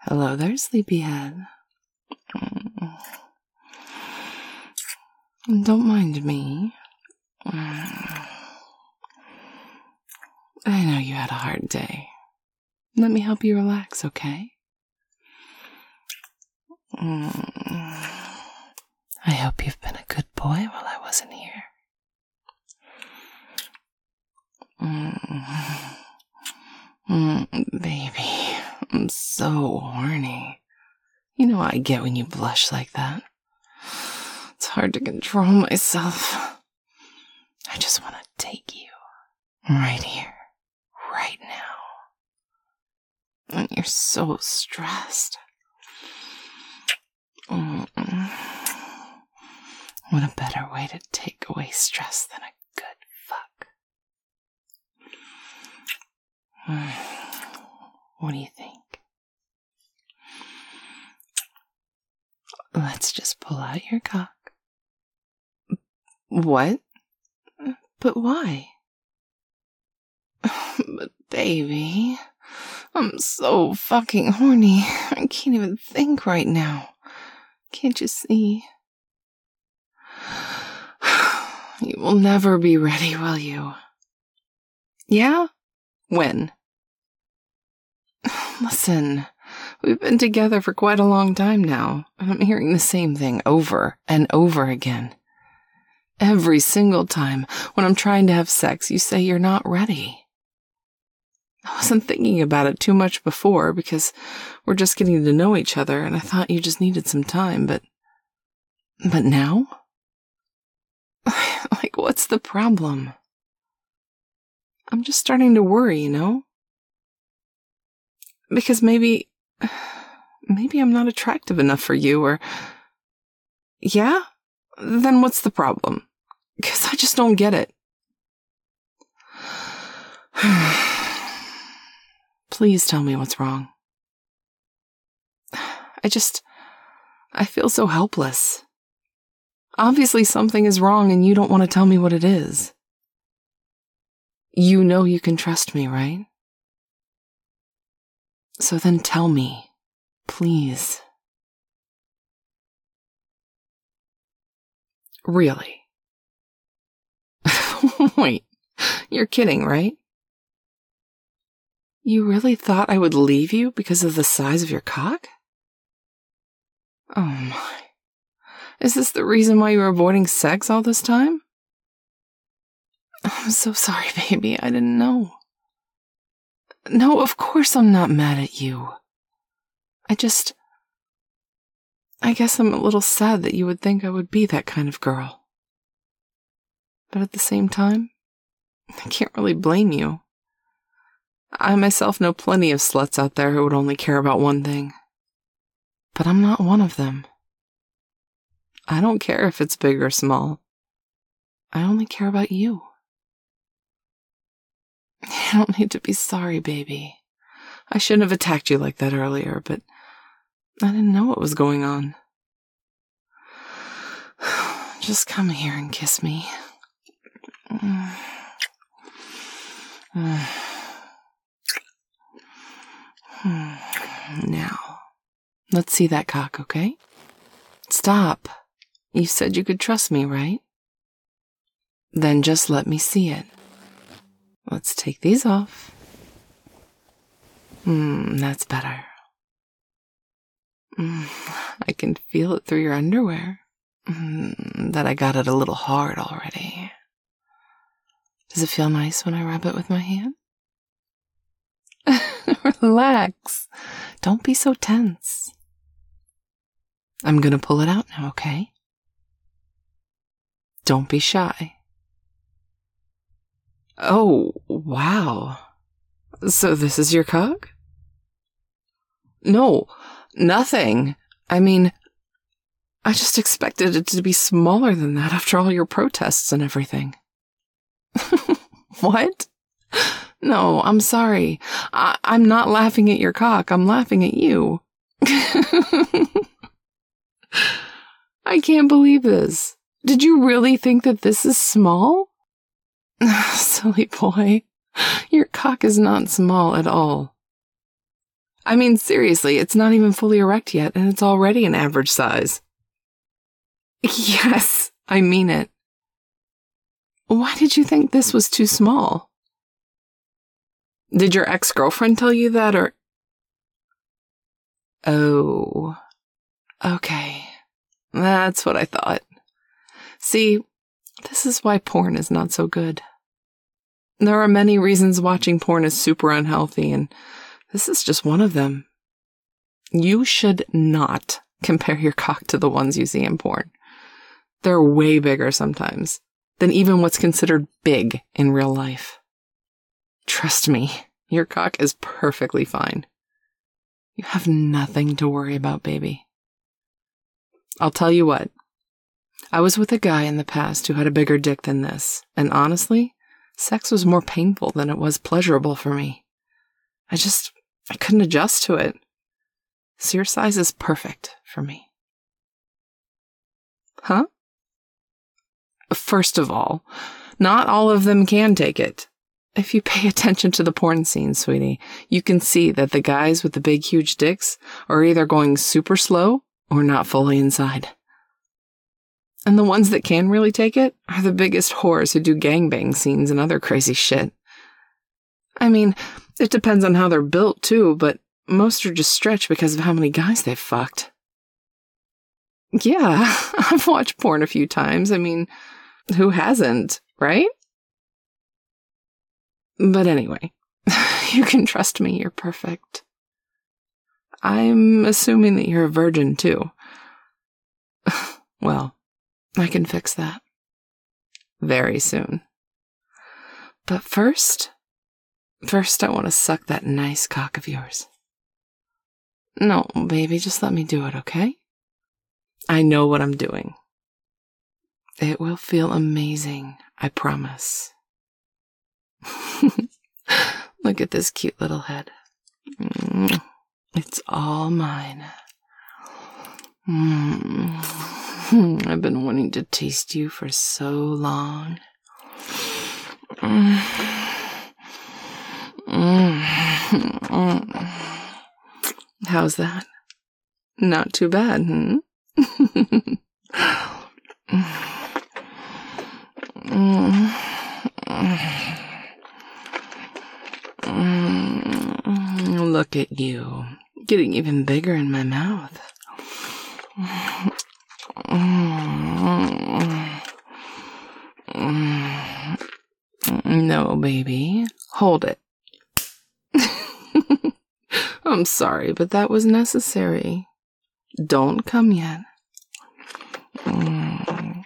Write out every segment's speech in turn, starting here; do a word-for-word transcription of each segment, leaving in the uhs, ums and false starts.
Hello there, sleepyhead. Don't mind me. I know you had a hard day. Let me help you relax, okay? I hope you've been a good boy while I wasn't here. Mm, baby, I'm so horny. You know what I get when you blush like that. It's hard to control myself. I just want to take you right here, right now. And you're so stressed. Mm-mm. What a better way to take away stress than a good fuck. What do you think? Let's just pull out your cock. What? But why? But baby, I'm so fucking horny. I can't even think right now. Can't you see? You will never be ready, will you? Yeah? When? Listen, we've been together for quite a long time now, and I'm hearing the same thing over and over again. Every single time when I'm trying to have sex, you say you're not ready. I wasn't thinking about it too much before because we're just getting to know each other, and I thought you just needed some time, but... But now? Like, what's the problem? I'm just starting to worry, you know? Because maybe... Maybe I'm not attractive enough for you, or... Yeah? Then what's the problem? Because I just don't get it. Please tell me what's wrong. I just... I feel so helpless. Obviously something is wrong and you don't want to tell me what it is. You know you can trust me, right? So then tell me, please. Really? Wait, you're kidding, right? You really thought I would leave you because of the size of your cock? Oh my. Is this the reason why you were avoiding sex all this time? I'm so sorry, baby. I didn't know. No, of course I'm not mad at you. I just... I guess I'm a little sad that you would think I would be that kind of girl. But at the same time, I can't really blame you. I myself know plenty of sluts out there who would only care about one thing. But I'm not one of them. I don't care if it's big or small. I only care about you. You don't need to be sorry, baby. I shouldn't have attacked you like that earlier, but I didn't know what was going on. Just come here and kiss me. Now, let's see that cock, okay? Stop. You said you could trust me, right? Then just let me see it. Let's take these off. Hmm, that's better. Mm, I can feel it through your underwear. Mm, that I got it a little hard already. Does it feel nice when I rub it with my hand? Relax. Don't be so tense. I'm gonna pull it out now, okay? Don't be shy. Oh, wow. So this is your cock? No, nothing. I mean, I just expected it to be smaller than that after all your protests and everything. What? No, I'm sorry. I- I'm not laughing at your cock. I'm laughing at you. I can't believe this. Did you really think that this is small? Silly boy. Your cock is not small at all. I mean, seriously, it's not even fully erect yet, and it's already an average size. Yes, I mean it. Why did you think this was too small? Did your ex-girlfriend tell you that, or... Oh, okay. That's what I thought. See, this is why porn is not so good. There are many reasons watching porn is super unhealthy, and this is just one of them. You should not compare your cock to the ones you see in porn. They're way bigger sometimes than even what's considered big in real life. Trust me, your cock is perfectly fine. You have nothing to worry about, baby. I'll tell you what. I was with a guy in the past who had a bigger dick than this, and honestly, sex was more painful than it was pleasurable for me. I just, I couldn't adjust to it. So your size is perfect for me. Huh? First of all, not all of them can take it. If you pay attention to the porn scenes, sweetie, you can see that the guys with the big, huge dicks are either going super slow or not fully inside. And the ones that can really take it are the biggest whores who do gangbang scenes and other crazy shit. I mean, it depends on how they're built, too, but most are just stretched because of how many guys they've fucked. Yeah, I've watched porn a few times. I mean, who hasn't, right? But anyway, you can trust me, you're perfect. I'm assuming that you're a virgin, too. Well, I can fix that. Very soon. But first, first I want to suck that nice cock of yours. No, baby, just let me do it, okay? I know what I'm doing. It will feel amazing, I promise. Look at this cute little head. Mm, it's all mine. Mm, I've been wanting to taste you for so long. Mm, mm, mm. How's that? Not too bad, hmm? mm, mm, look at you, getting even bigger in my mouth. No, baby, hold it. I'm sorry, but that was necessary. Don't come yet. Mm.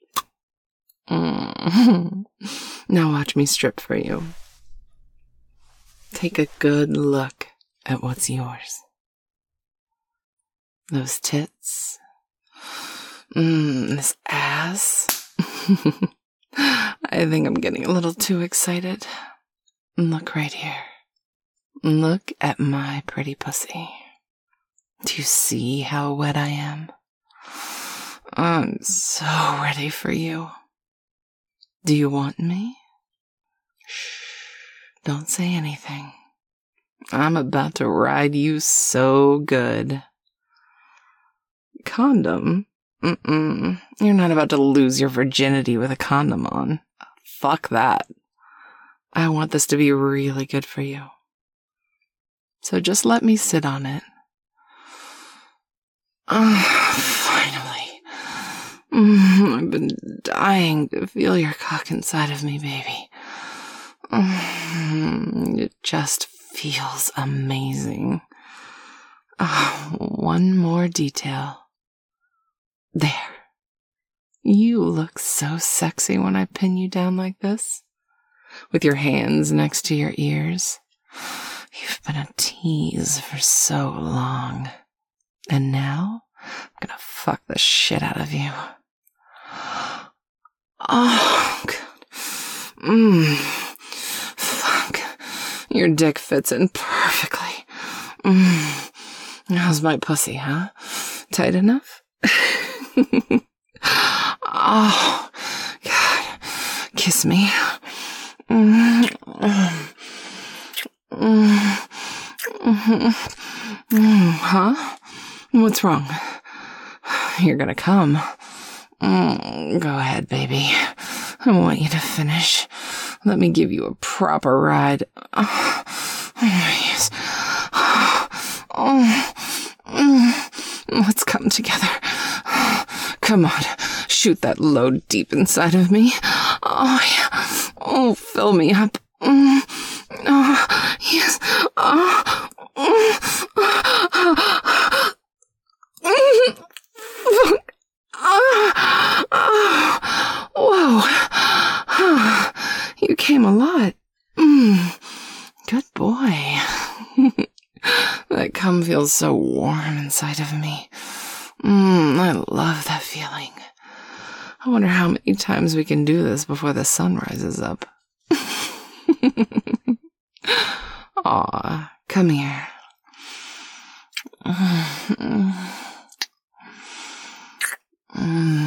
Mm. Now watch me strip for you. Take a good look at what's yours. Those tits. Mmm, this ass. I think I'm getting a little too excited. Look right here. Look at my pretty pussy. Do you see how wet I am? I'm so ready for you. Do you want me? Shh, don't say anything. I'm about to ride you so good. Condom? Mm-mm. You're not about to lose your virginity with a condom on. Fuck that. I want this to be really good for you. So just let me sit on it. Oh, finally. Mm, I've been dying to feel your cock inside of me, baby. Mm, it just feels amazing. Oh, one more detail. There. You look so sexy when I pin you down like this, with your hands next to your ears. You've been a tease for so long. And now, I'm gonna fuck the shit out of you. Oh, God. Mmm. Fuck. Your dick fits in perfectly. Mmm. How's my pussy, huh? Tight enough? Oh, God. Kiss me. Mm. Mm. Mm. Mm, huh? What's wrong? You're gonna come. Mm, go ahead, baby. I want you to finish. Let me give you a proper ride. Oh, yes. Oh, mm, let's come together. Come on, shoot that load deep inside of me. Oh, yeah. Oh, fill me up. Mm. Oh, yes. Oh. Mm. Mm. Oh. Oh. Whoa. You came a lot. Mm. Good boy. That cum feels so warm inside of me. Mm, I love that feeling. I wonder how many times we can do this before the sun rises up. Aw, come here. Mm.